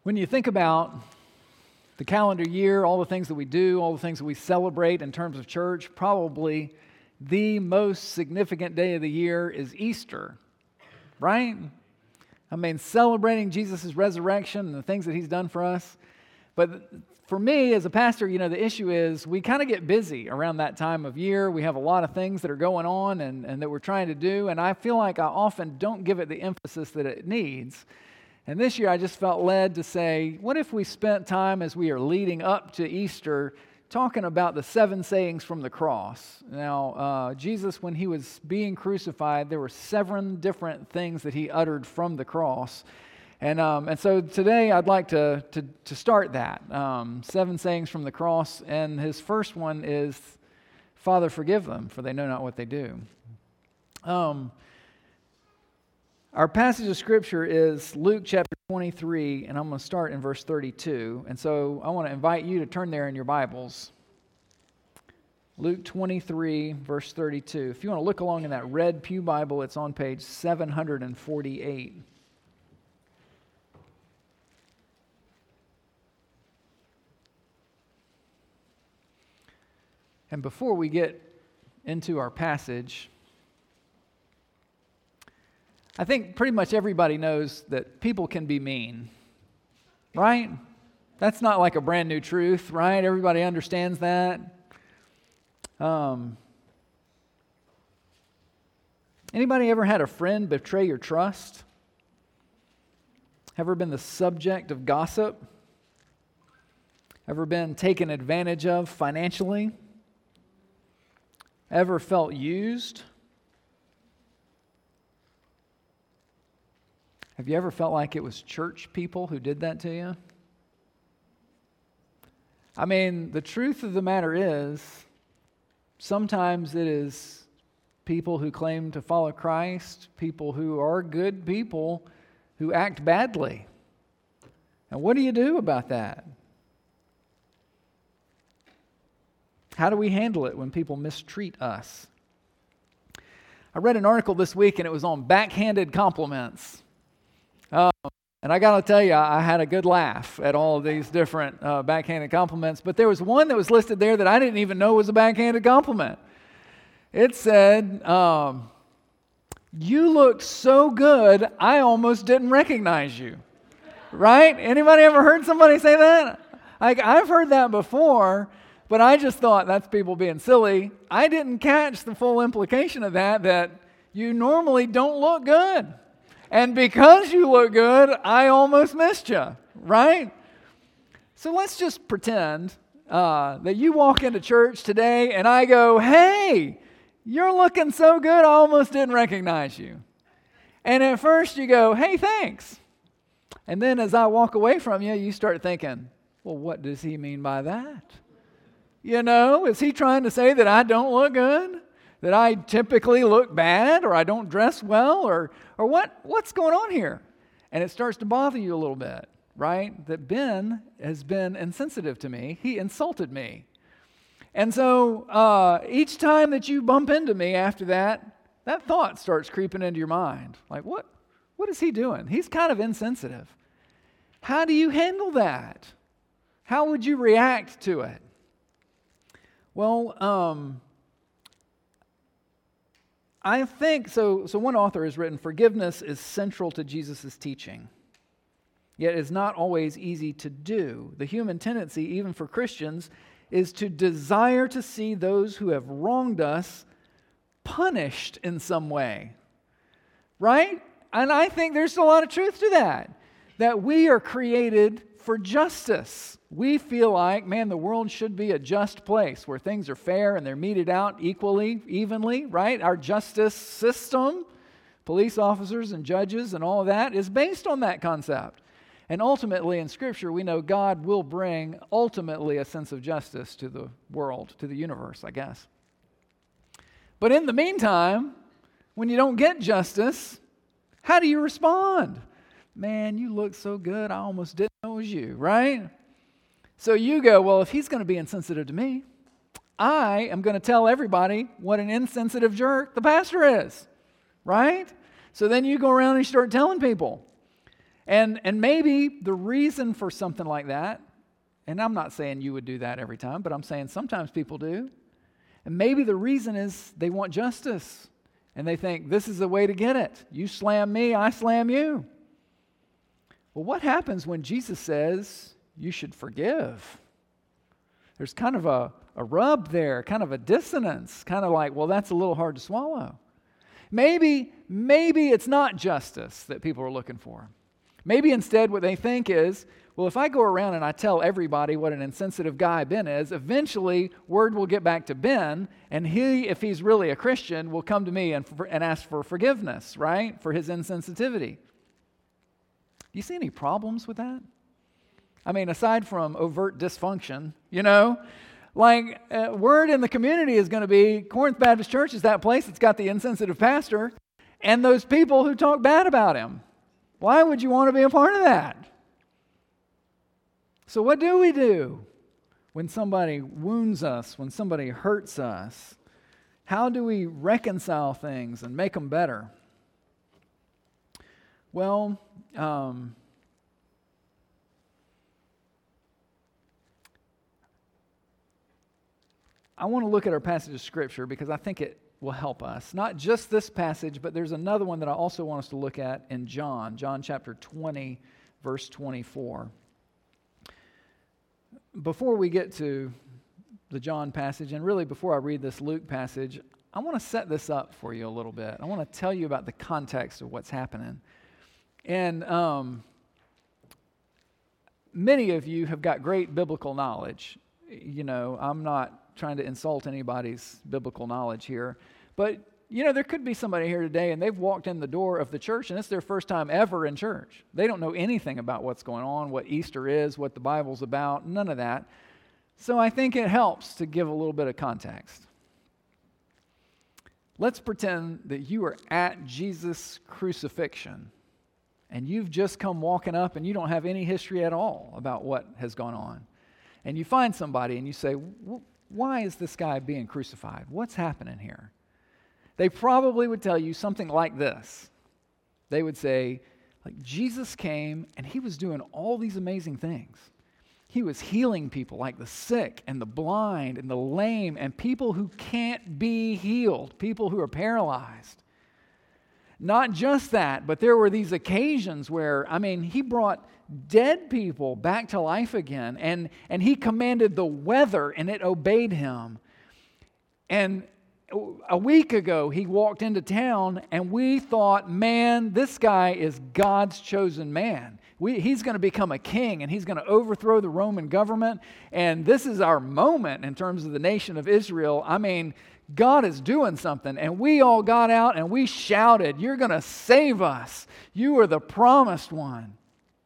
When you think about the calendar year, all the things that we do, all the things that we celebrate in terms of church, probably the most significant day of the year is Easter, right? I mean, celebrating Jesus' resurrection and the things that He's done for us. But for me, as a pastor, the issue is we kind of get busy around that time of year. We have a lot of things that are going on and that we're trying to do, and I feel like I often don't give it the emphasis that it needs. And this year I just felt led to say, what if we spent time as we are leading up to Easter talking about the 7 sayings from the cross? Now, Jesus, when He was being crucified, there were 7 different things that He uttered from the cross. And so today I'd like to start that, 7 sayings from the cross. And His first one is, Father, forgive them, for they know not what they do. Our passage of Scripture is Luke chapter 23, and I'm going to start in verse 32. And so I want to invite you to turn there in your Bibles. Luke 23, verse 32. If you want to look along in that red pew Bible, it's on page 748. And before we get into our passage, I think pretty much everybody knows that people can be mean, right? That's not like a brand new truth, right? Everybody understands that. Anybody ever had a friend betray your trust? Ever been the subject of gossip? Ever been taken advantage of financially? Ever felt used? Have you ever felt like it was church people who did that to you? I mean, the truth of the matter is, sometimes it is people who claim to follow Christ, people who are good people, who act badly. And what do you do about that? How do we handle it when people mistreat us? I read an article this week, and it was on backhanded compliments. And I got to tell you, I had a good laugh at all of these different backhanded compliments, but there was one that was listed there that I didn't even know was a backhanded compliment. It said, "You looked so good, I almost didn't recognize you." Right? Anybody ever heard somebody say that? I've heard that before, but I just thought that's people being silly. I didn't catch the full implication of that you normally don't look good. And because you look good, I almost missed you, right? So let's just pretend that you walk into church today and I go, "Hey, you're looking so good, I almost didn't recognize you." And at first you go, "Hey, thanks." And then as I walk away from you, you start thinking, well, what does he mean by that? Is he trying to say that I don't look good? That I typically look bad, or I don't dress well, or what's going on here? And it starts to bother you a little bit, right? That Ben has been insensitive to me. He insulted me. And so each time that you bump into me after that thought starts creeping into your mind. Like, what is he doing? He's kind of insensitive. How do you handle that? How would you react to it? Well, I think, so one author has written, forgiveness is central to Jesus' teaching, yet it's not always easy to do. The human tendency, even for Christians, is to desire to see those who have wronged us punished in some way, right? And I think there's a lot of truth to that we are created for justice. We feel like, man, the world should be a just place where things are fair and they're meted out equally, evenly, right? Our justice system, police officers and judges and all of that is based on that concept. And ultimately in Scripture, we know God will bring ultimately a sense of justice to the world, to the universe, I guess. But in the meantime, when you don't get justice, how do you respond? Man, you look so good, I almost didn't know it was you, right? So you go, well, if he's going to be insensitive to me, I am going to tell everybody what an insensitive jerk the pastor is, right? So then you go around and you start telling people. And maybe the reason for something like that, and I'm not saying you would do that every time, but I'm saying sometimes people do. And maybe the reason is they want justice. And they think, this is the way to get it. You slam me, I slam you. Well, what happens when Jesus says you should forgive? There's kind of a rub there, kind of a dissonance, kind of like, well, that's a little hard to swallow. Maybe it's not justice that people are looking for. Maybe instead what they think is, well, if I go around and I tell everybody what an insensitive guy Ben is, eventually word will get back to Ben, and he, if he's really a Christian, will come to me and ask for forgiveness, right, for his insensitivity. Do you see any problems with that? I mean, aside from overt dysfunction, word in the community is going to be Corinth Baptist Church is that place that's got the insensitive pastor and those people who talk bad about him. Why would you want to be a part of that? So what do we do when somebody wounds us, when somebody hurts us? How do we reconcile things and make them better? Well, I want to look at our passage of Scripture because I think it will help us. Not just this passage, but there's another one that I also want us to look at in John chapter 20, verse 24. Before we get to the John passage, and really before I read this Luke passage, I want to set this up for you a little bit. I want to tell you about the context of what's happening. And many of you have got great biblical knowledge. I'm not trying to insult anybody's biblical knowledge here, but there could be somebody here today and they've walked in the door of the church and it's their first time ever in church. They don't know anything about what's going on, what Easter is, what the Bible's about, none of that. So I think it helps to give a little bit of context. Let's pretend that you are at Jesus' crucifixion and you've just come walking up and you don't have any history at all about what has gone on. And you find somebody and you say, why is this guy being crucified? What's happening here? They probably would tell you something like this. They would say, Jesus came and he was doing all these amazing things. He was healing people like the sick and the blind and the lame and people who can't be healed, people who are paralyzed. Not just that, but there were these occasions where, he brought dead people back to life again, and he commanded the weather and it obeyed him. And a week ago, he walked into town and we thought, man, this guy is God's chosen man. He's going to become a king and he's going to overthrow the Roman government. And this is our moment in terms of the nation of Israel. God is doing something. And we all got out and we shouted, you're going to save us. You are the promised one.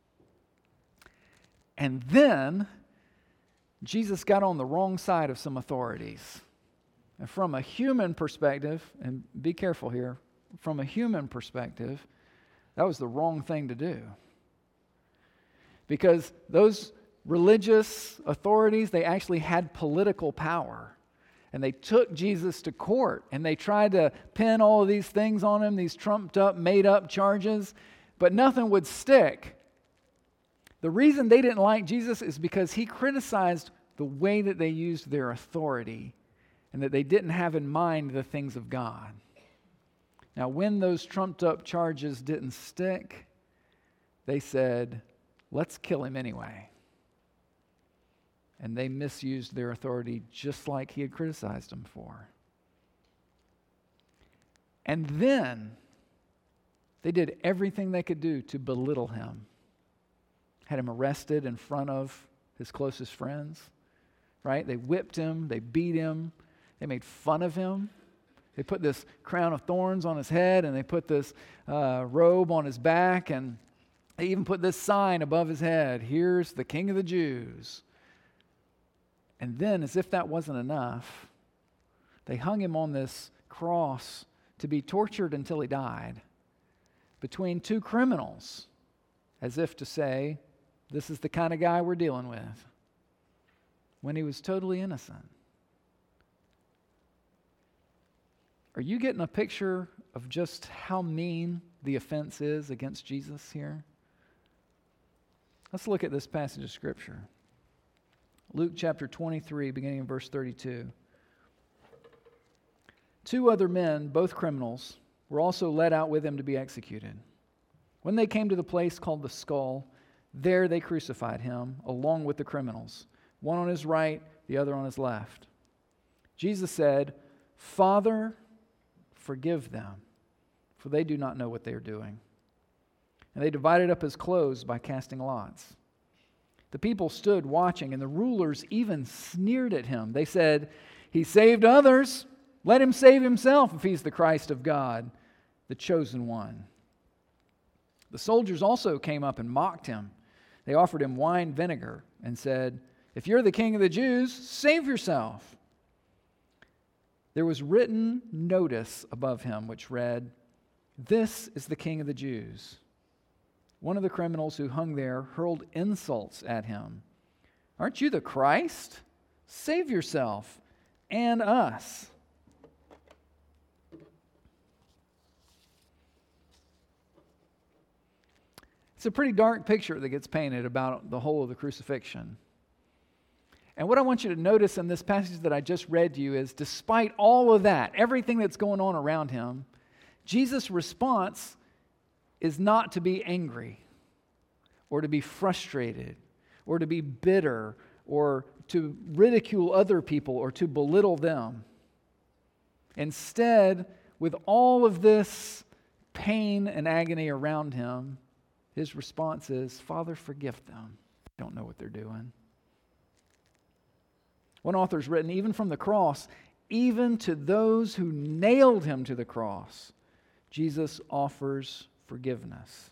And then Jesus got on the wrong side of some authorities. And from a human perspective, and be careful here, from a human perspective, that was the wrong thing to do. Because those religious authorities, they actually had political power. And they took Jesus to court and they tried to pin all of these things on him, these trumped up, made up charges, but nothing would stick. The reason they didn't like Jesus is because he criticized the way that they used their authority and that they didn't have in mind the things of God. Now, when those trumped up charges didn't stick, they said, let's kill him anyway. And they misused their authority just like he had criticized them for. And then they did everything they could do to belittle him. Had him arrested in front of his closest friends, right? They whipped him, they beat him, they made fun of him. They put this crown of thorns on his head and they put this robe on his back and they even put this sign above his head, here's the King of the Jews. And then, as if that wasn't enough, they hung him on this cross to be tortured until he died between two criminals, as if to say, this is the kind of guy we're dealing with, when he was totally innocent. Are you getting a picture of just how mean the offense is against Jesus here? Let's look at this passage of Scripture. Luke chapter 23, beginning in verse 32. 2 other men, both criminals, were also led out with him to be executed. When they came to the place called the Skull, there they crucified him along with the criminals, one on his right, the other on his left. Jesus said, "Father, forgive them, for they do not know what they are doing." And they divided up his clothes by casting lots. The people stood watching, and the rulers even sneered at him. They said, "He saved others. Let him save himself if he's the Christ of God, the chosen one." The soldiers also came up and mocked him. They offered him wine vinegar and said, "If you're the king of the Jews, save yourself." There was written notice above him which read, "This is the King of the Jews." One of the criminals who hung there hurled insults at him. "Aren't you the Christ? Save yourself and us." It's a pretty dark picture that gets painted about the whole of the crucifixion. And what I want you to notice in this passage that I just read to you is, despite all of that, everything that's going on around him, Jesus' response is not to be angry or to be frustrated or to be bitter or to ridicule other people or to belittle them. Instead, with all of this pain and agony around him, his response is, "Father, forgive them. They don't know what they're doing." One author's written, even from the cross, even to those who nailed him to the cross, Jesus offers forgiveness.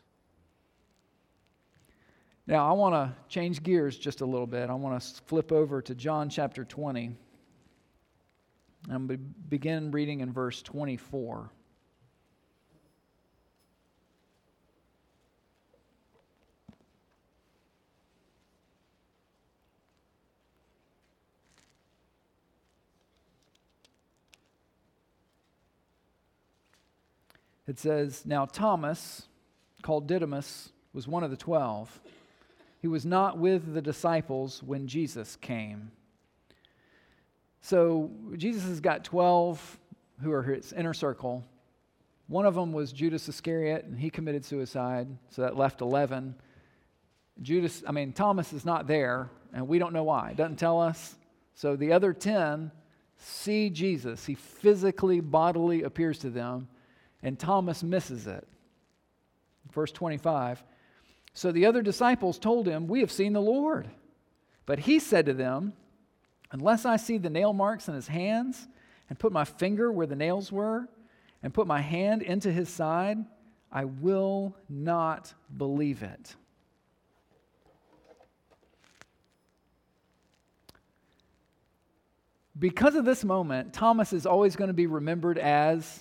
Now, I want to change gears just a little bit. I want to flip over to John chapter 20. I'm going to begin reading in verse 24. It says, "Now Thomas, called Didymus, was one of the 12. He was not with the disciples when Jesus came." So Jesus has got 12 who are his inner circle. One of them was Judas Iscariot, and he committed suicide, so that left 11. Thomas is not there, and we don't know why. It doesn't tell us. So the other 10 see Jesus. He physically, bodily appears to them. And Thomas misses it. Verse 25, "So the other disciples told him, 'We have seen the Lord.' But he said to them, 'Unless I see the nail marks in his hands, and put my finger where the nails were, and put my hand into his side, I will not believe it.'" Because of this moment, Thomas is always going to be remembered as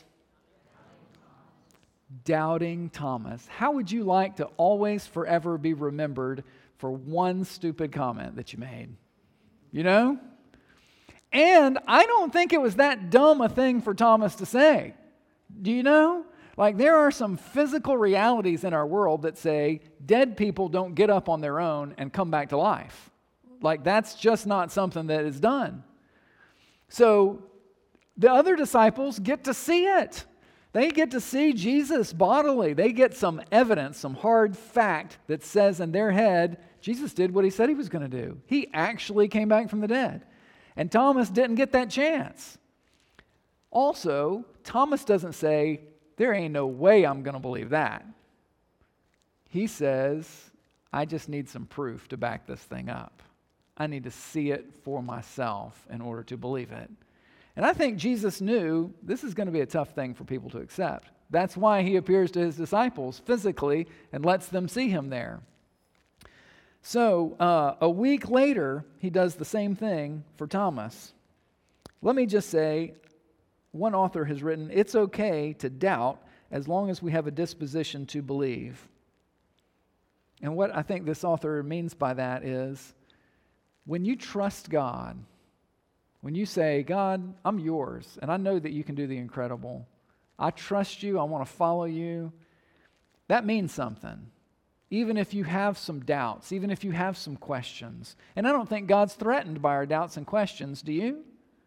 Doubting Thomas. How would you like to always forever be remembered for one stupid comment that you made? You know? And I don't think it was that dumb a thing for Thomas to say. Do you know? Like, there are some physical realities in our world that say dead people don't get up on their own and come back to life. Like, that's just not something that is done. So the other disciples get to see it. They get to see Jesus bodily. They get some evidence, some hard fact that says in their head, Jesus did what he said he was going to do. He actually came back from the dead. And Thomas didn't get that chance. Also, Thomas doesn't say, "There ain't no way I'm going to believe that." He says, "I just need some proof to back this thing up. I need to see it for myself in order to believe it." And I think Jesus knew this is going to be a tough thing for people to accept. That's why he appears to his disciples physically and lets them see him there. So a week later, he does the same thing for Thomas. Let me just say, one author has written, "It's okay to doubt as long as we have a disposition to believe." And what I think this author means by that is, when you trust God, when you say, "God, I'm yours, and I know that you can do the incredible. I trust you. I want to follow you," that means something. even if you have some doubts, even if you have some questions. And I don't think God's threatened by our doubts and questions, do you?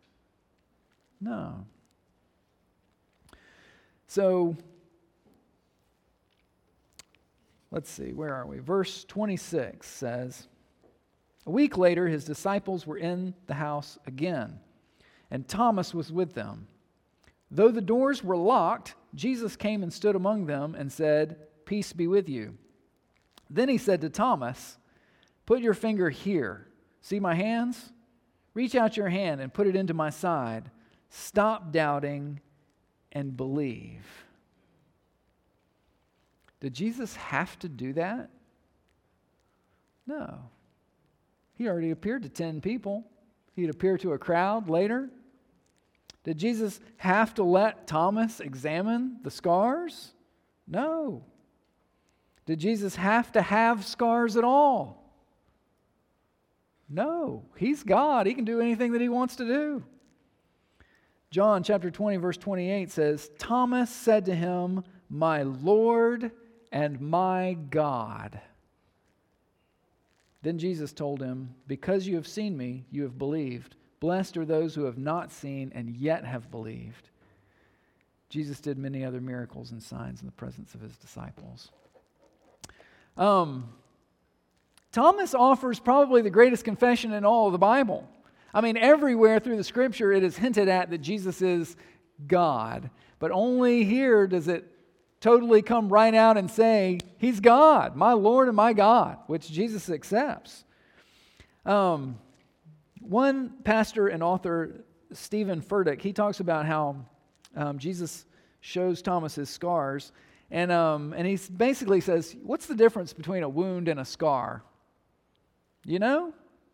No. So, let's see, where are we? Verse 26 says, a week later, his disciples were in the house again, and Thomas was with them. Though the doors were locked, Jesus came and stood among them and said, "Peace be with you." Then he said to Thomas, "Put your finger here. See my hands? Reach out your hand and put it into my side. Stop doubting and believe." Did Jesus have to do that? No. He already appeared to 10 people. He'd appear to a crowd later. Did Jesus have to let Thomas examine the scars? No. Did Jesus have to have scars at all? No. He's God. He can do anything that he wants to do. John chapter 20, verse 28 says, Thomas said to him, "My Lord and my God." Then Jesus told him, "Because you have seen me, you have believed. Blessed are those who have not seen and yet have believed." Jesus did many other miracles and signs in the presence of his disciples. Thomas offers probably the greatest confession in all of the Bible. I mean, everywhere through the Scripture it is hinted at that Jesus is God. But only here does it totally come right out and say, He's God, my Lord and my God, which Jesus accepts. One pastor and author, Stephen Furtick, he talks about how Jesus shows Thomas his scars, and he basically says, what's the difference between a wound and a scar? You know?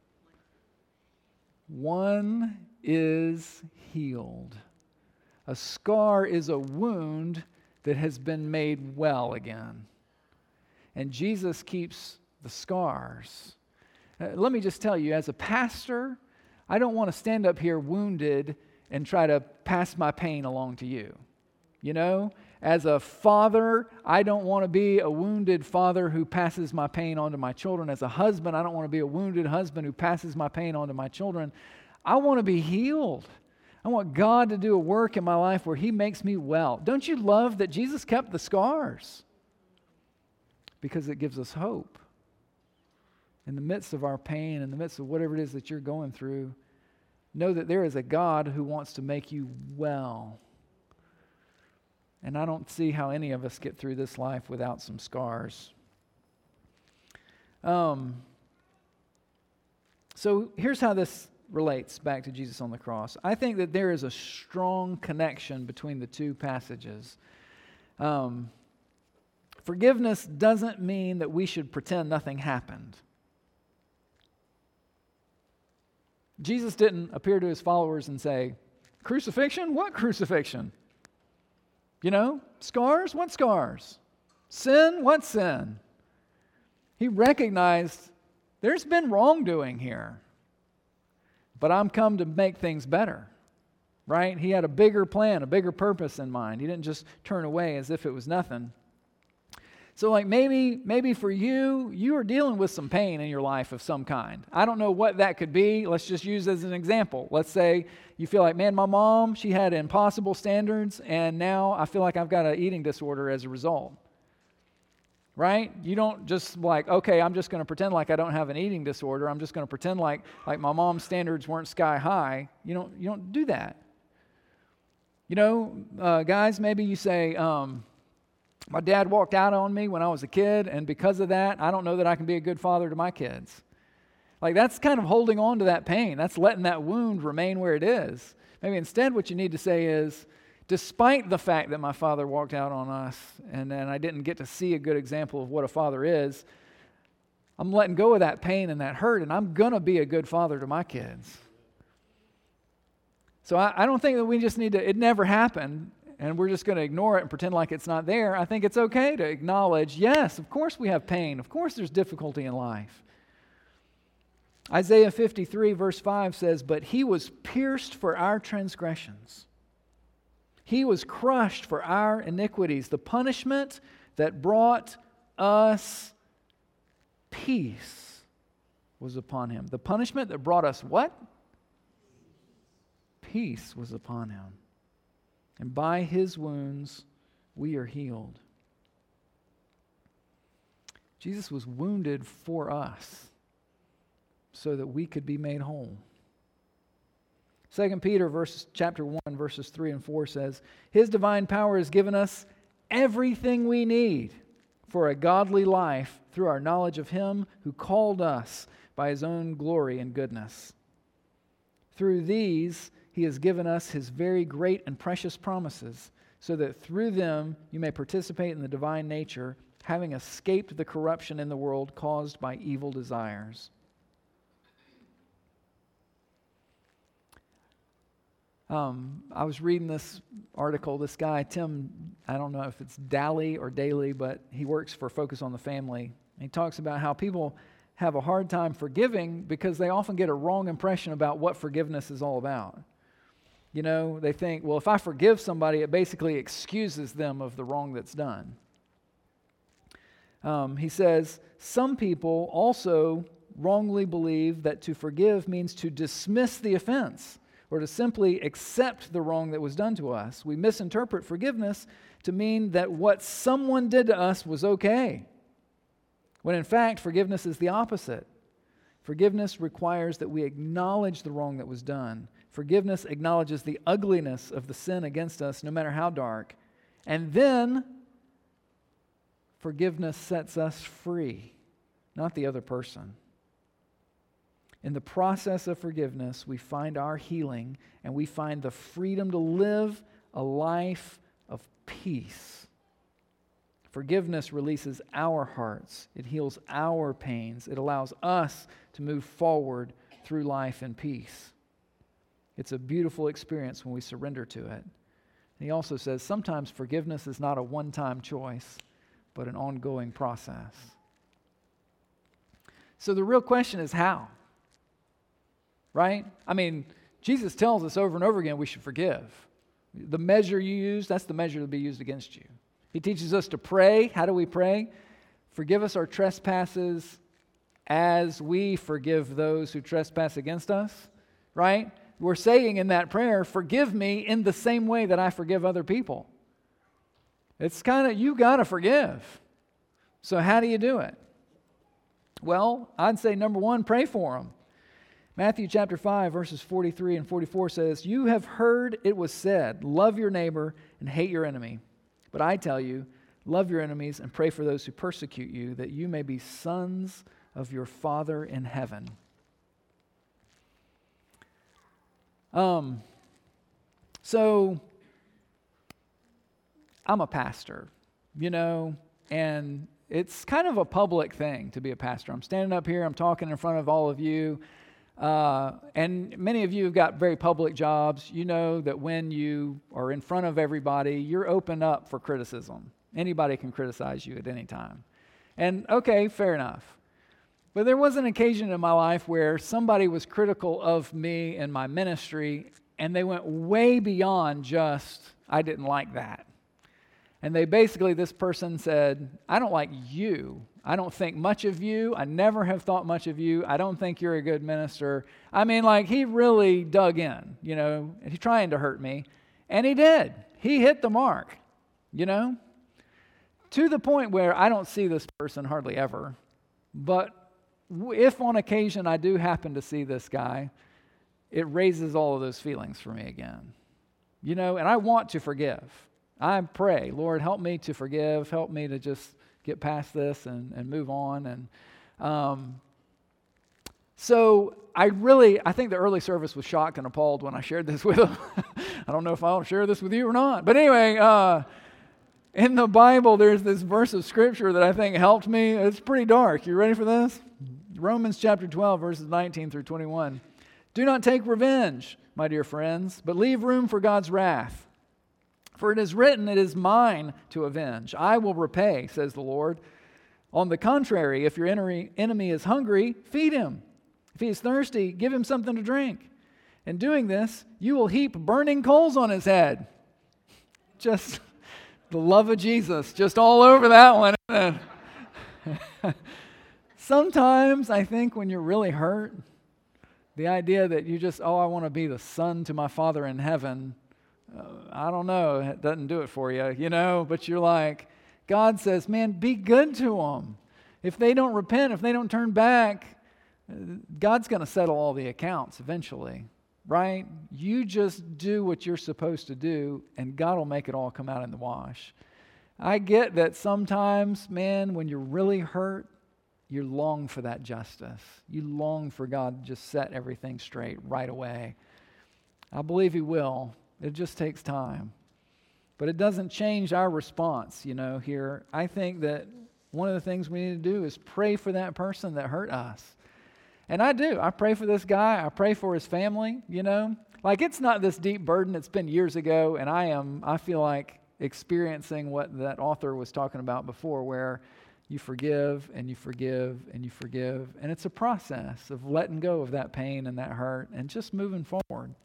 One is healed. A scar is a wound that has been made well again. And Jesus keeps the scars. Let me just tell you, as a pastor, I don't want to stand up here wounded and try to pass my pain along to you. You know, as a father, I don't want to be a wounded father who passes my pain on to my children. As a husband, I don't want to be a wounded husband who passes my pain on to my children. I want to be healed. I want God to do a work in my life where He makes me well. Don't you love that Jesus kept the scars? Because it gives us hope. In the midst of our pain, in the midst of whatever it is that you're going through, know that there is a God who wants to make you well. And I don't see how any of us get through this life without some scars. So here's how this relates back to Jesus on the cross. I think that there is a strong connection between the two passages. Forgiveness doesn't mean that we should pretend nothing happened. Jesus didn't appear to his followers and say, "Crucifixion? What crucifixion? You know, scars? What scars? Sin? What sin?" He recognized there's been wrongdoing here, but I'm come to make things better, right? He had a bigger plan, a bigger purpose in mind. He didn't just turn away as if it was nothing. So like maybe for you, you are dealing with some pain in your life of some kind. I don't know what that could be. Let's just use as an example. Let's say you feel like, man, my mom, she had impossible standards, and now I feel like I've got an eating disorder as a result. Right? You don't just like, okay, I'm just going to pretend like I don't have an eating disorder. I'm just going to pretend like my mom's standards weren't sky high. You don't do that. You know, guys, maybe you say, my dad walked out on me when I was a kid, and because of that, I don't know that I can be a good father to my kids. Like, that's kind of holding on to that pain. That's letting that wound remain where it is. Maybe instead what you need to say is, despite the fact that my father walked out on us and then I didn't get to see a good example of what a father is, I'm letting go of that pain and that hurt, and I'm going to be a good father to my kids. So I don't think that we just need to, it never happened, and we're just going to ignore it and pretend like it's not there. I think it's okay to acknowledge, yes, of course we have pain. Of course there's difficulty in life. Isaiah 53 verse 5 says, "But He was pierced for our transgressions. He was crushed for our iniquities. The punishment that brought us peace was upon him. The punishment that brought us what? Peace was upon him. And by his wounds we are healed. Jesus was wounded for us so that we could be made whole. 2 Peter chapter 1, verses 3 and 4 says, His divine power has given us everything we need for a godly life through our knowledge of Him who called us by His own glory and goodness. Through these, He has given us His very great and precious promises, so that through them you may participate in the divine nature, having escaped the corruption in the world caused by evil desires. I was reading this article. This guy, Tim, I don't know if it's Daly or Daly, but he works for Focus on the Family. He talks about how people have a hard time forgiving because they often get a wrong impression about what forgiveness is all about. You know, they think, well, if I forgive somebody, it basically excuses them of the wrong that's done. He says, some people also wrongly believe that to forgive means to dismiss the offense or to simply accept the wrong that was done to us. We misinterpret forgiveness to mean that what someone did to us was okay, when in fact, forgiveness is the opposite. Forgiveness requires that we acknowledge the wrong that was done. Forgiveness acknowledges the ugliness of the sin against us, no matter how dark. And then, forgiveness sets us free, not the other person. In the process of forgiveness, we find our healing and we find the freedom to live a life of peace. Forgiveness releases our hearts. It heals our pains. It allows us to move forward through life in peace. It's a beautiful experience when we surrender to it. And he also says sometimes forgiveness is not a one-time choice, but an ongoing process. So the real question is how? Right? I mean, Jesus tells us over and over again we should forgive. The measure you use, that's the measure to be used against you. He teaches us to pray. How do we pray? Forgive us our trespasses as we forgive those who trespass against us. Right? We're saying in that prayer, forgive me in the same way that I forgive other people. It's kind of, you got to forgive. So how do you do it? Well, I'd say number one, pray for them. Matthew chapter 5, verses 43 and 44 says, You have heard it was said, love your neighbor and hate your enemy. But I tell you, love your enemies and pray for those who persecute you, that you may be sons of your Father in heaven. So, I'm a pastor, you know, and it's kind of a public thing to be a pastor. I'm standing up here, I'm talking in front of all of you. And many of you have got very public jobs. You know that when you are in front of everybody, you're open up for criticism. Anybody can criticize you at any time. And okay, fair enough. But there was an occasion in my life where somebody was critical of me and my ministry, and they went way beyond just, I didn't like that. And they basically, this person said, I don't like you. I don't think much of you. I never have thought much of you. I don't think you're a good minister. I mean, like, he really dug in, you know, and he's trying to hurt me. And he did. He hit the mark, you know, to the point where I don't see this person hardly ever. But if on occasion I do happen to see this guy, it raises all of those feelings for me again, you know, and I want to forgive. I pray, Lord, help me to forgive. Help me to just get past this and move on. And so I think the early service was shocked and appalled when I shared this with them. I don't know if I'll share this with you or not. But anyway, in the Bible, there's this verse of Scripture that I think helped me. It's pretty dark. You ready for this? Romans chapter 12, verses 19 through 21. Do not take revenge, my dear friends, but leave room for God's wrath. For it is written, it is mine to avenge. I will repay, says the Lord. On the contrary, if your enemy is hungry, feed him. If he is thirsty, give him something to drink. In doing this, you will heap burning coals on his head. Just the love of Jesus, just all over that one, isn't it? Sometimes I think when you're really hurt, the idea that you just, I want to be the son to my Father in heaven, I don't know, it doesn't do it for you, but you're like, God says, man, be good to them. If they don't repent, if they don't turn back, God's going to settle all the accounts eventually, right? You just do what you're supposed to do, and God will make it all come out in the wash. I get that sometimes, man, when you're really hurt, you long for that justice. You long for God to just set everything straight right away. I believe He will. It just takes time. But it doesn't change our response, here. I think that one of the things we need to do is pray for that person that hurt us. And I do. I pray for this guy. I pray for his family, Like, it's not this deep burden. It's been years ago, and I feel like experiencing what that author was talking about before, where you forgive and you forgive and you forgive. And it's a process of letting go of that pain and that hurt and just moving forward.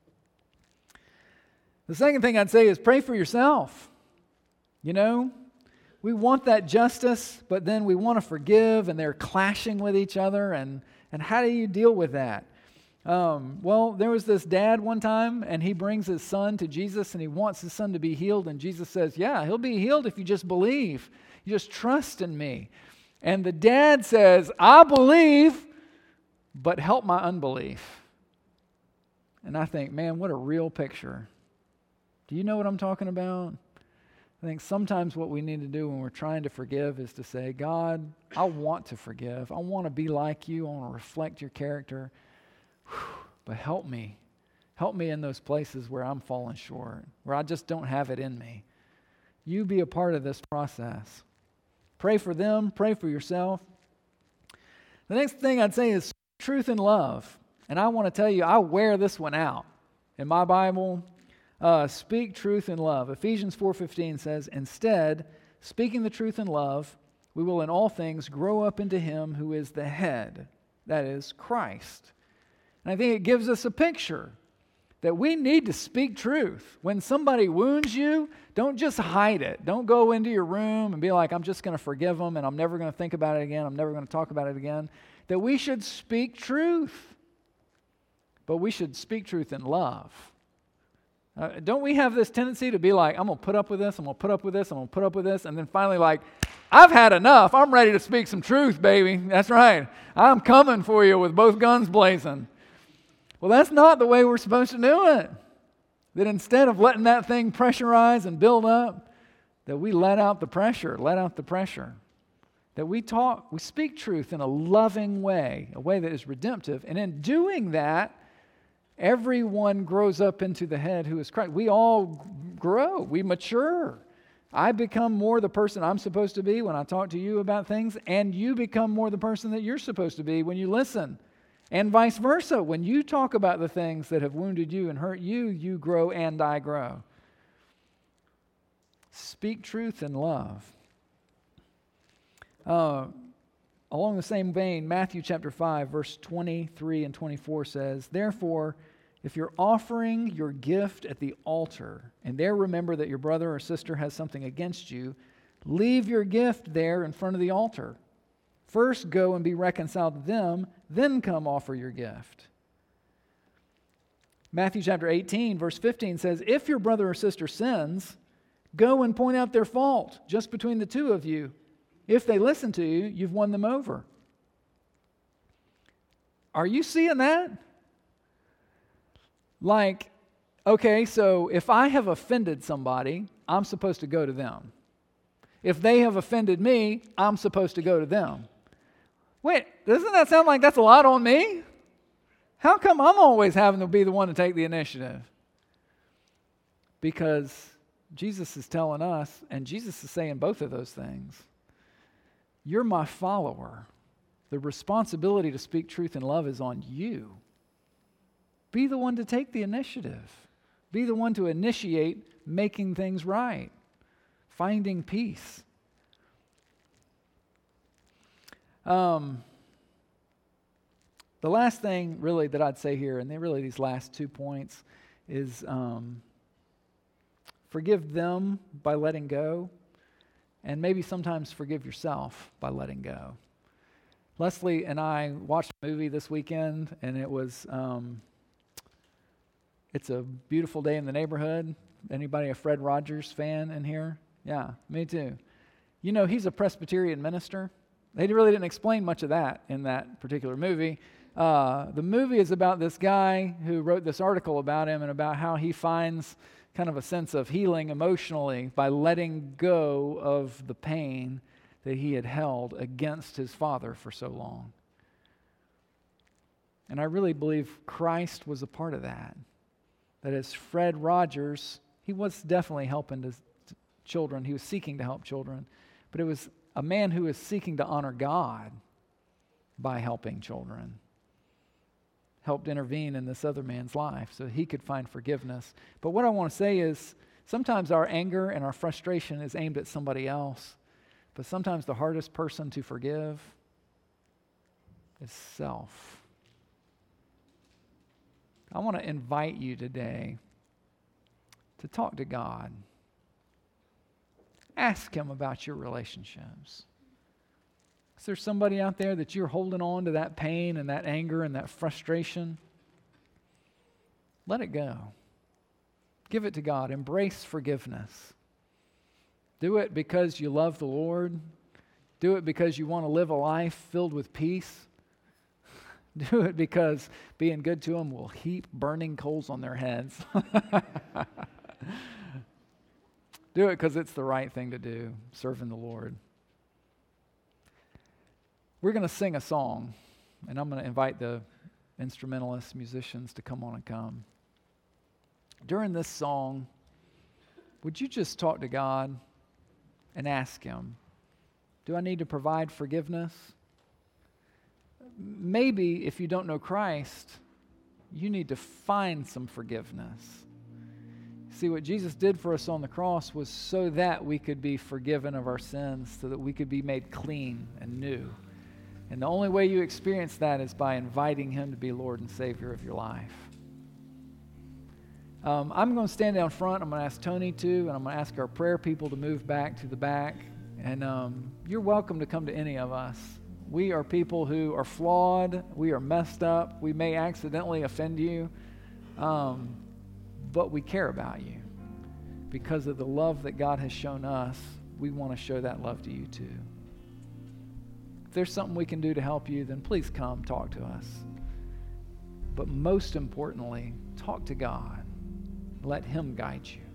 The second thing I'd say is pray for yourself. We want that justice, but then we want to forgive, and they're clashing with each other. And how do you deal with that? Well, there was this dad one time, and he brings his son to Jesus, and he wants his son to be healed. And Jesus says, yeah, he'll be healed if you just believe. You just trust in me. And the dad says, I believe, but help my unbelief. And I think, man, what a real picture. Do you know what I'm talking about? I think sometimes what we need to do when we're trying to forgive is to say, God, I want to forgive. I want to be like you. I want to reflect your character. But help me. Help me in those places where I'm falling short, where I just don't have it in me. You be a part of this process. Pray for them. Pray for yourself. The next thing I'd say is truth and love. And I want to tell you, I wear this one out. In my Bible, speak truth in love. Ephesians 4:15 says, instead, speaking the truth in love, we will in all things grow up into Him who is the head, that is, Christ. And I think it gives us a picture that we need to speak truth. When somebody wounds you, don't just hide it. Don't go into your room and be like, I'm just going to forgive them and I'm never going to think about it again. I'm never going to talk about it again. That we should speak truth. But we should speak truth in love. Don't we have this tendency to be like, I'm going to put up with this, I'm going to put up with this, I'm going to put up with this, and then finally like, I've had enough. I'm ready to speak some truth, baby. That's right. I'm coming for you with both guns blazing. Well, that's not the way we're supposed to do it. That instead of letting that thing pressurize and build up, that we let out the pressure. That we speak truth in a loving way, a way that is redemptive. And in doing that, everyone grows up into the head who is Christ. We all grow. We mature. I become more the person I'm supposed to be when I talk to you about things, and you become more the person that you're supposed to be when you listen. And vice versa. When you talk about the things that have wounded you and hurt you, you grow and I grow. Speak truth in love. Along the same vein, Matthew chapter 5, verse 23 and 24 says, therefore, if you're offering your gift at the altar, and there remember that your brother or sister has something against you, leave your gift there in front of the altar. First go and be reconciled to them, then come offer your gift. Matthew chapter 18, verse 15 says, if your brother or sister sins, go and point out their fault just between the two of you. If they listen to you, you've won them over. Are you seeing that? Like, okay, so if I have offended somebody, I'm supposed to go to them. If they have offended me, I'm supposed to go to them. Wait, doesn't that sound like that's a lot on me? How come I'm always having to be the one to take the initiative? Because Jesus is telling us, and Jesus is saying both of those things. You're my follower. The responsibility to speak truth and love is on you. Be the one to take the initiative. Be the one to initiate making things right, finding peace. The last thing really that I'd say here, and really these last 2 points, is forgive them by letting go, and maybe sometimes forgive yourself by letting go. Leslie and I watched a movie this weekend, and it was It's a Beautiful Day in the Neighborhood. Anybody a Fred Rogers fan in here? Yeah, me too. You know, he's a Presbyterian minister. They really didn't explain much of that in that particular movie. The movie is about this guy who wrote this article about him and about how he finds kind of a sense of healing emotionally by letting go of the pain that he had held against his father for so long. And I really believe Christ was a part of that. That as Fred Rogers, he was definitely helping children. He was seeking to help children. But it was a man who was seeking to honor God by helping children. Helped intervene in this other man's life so he could find forgiveness. But what I want to say is sometimes our anger and our frustration is aimed at somebody else. But sometimes the hardest person to forgive is self. I want to invite you today to talk to God. Ask Him about your relationships. Is there somebody out there that you're holding on to that pain and that anger and that frustration? Let it go. Give it to God. Embrace forgiveness. Do it because you love the Lord. Do it because you want to live a life filled with peace. Do it because being good to them will heap burning coals on their heads. Do it because it's the right thing to do, serving the Lord. We're going to sing a song, and I'm going to invite the instrumentalists, musicians to come on and come. During this song, would you just talk to God and ask Him, do I need to provide forgiveness? Maybe if you don't know Christ, you need to find some forgiveness. See, what Jesus did for us on the cross was so that we could be forgiven of our sins, so that we could be made clean and new. And the only way you experience that is by inviting Him to be Lord and Savior of your life. I'm going to stand down front. I'm going to ask Tony to, and I'm going to ask our prayer people to move back to the back. And you're welcome to come to any of us. We are people who are flawed. We are messed up. We may accidentally offend you. But we care about you. Because of the love that God has shown us, we want to show that love to you too. If there's something we can do to help you, then please come talk to us. But most importantly, talk to God. Let Him guide you.